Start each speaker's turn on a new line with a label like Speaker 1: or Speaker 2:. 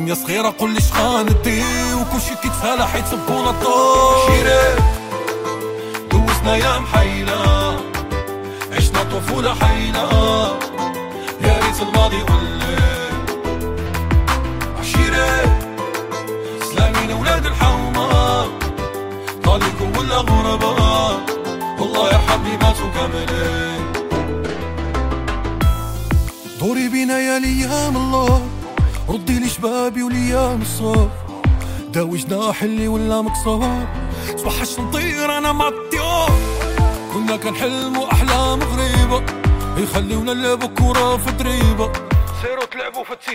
Speaker 1: الدنيا صغيرة قولي شغاندي وكلشي كيتفالى حيت صبونا الضوء. شيرين دوزنا يا محيلة عشنا طفولة حيلة يا ريت الماضي ولي. عشيرين سلامين ولاد الحومة طالقوا ولا غرباء والله يرحم لي ماتوا كاملين. دوري بينا يا ليام الله ردي لي شبابي وليام الصاف داوي جناح اللي ولا مكسور صبحش نطير انا مع الطيور. كنا كنحلموا احلام غريبة يخليونا نلعبوا كورة في دريبة سيروا تلعبوا في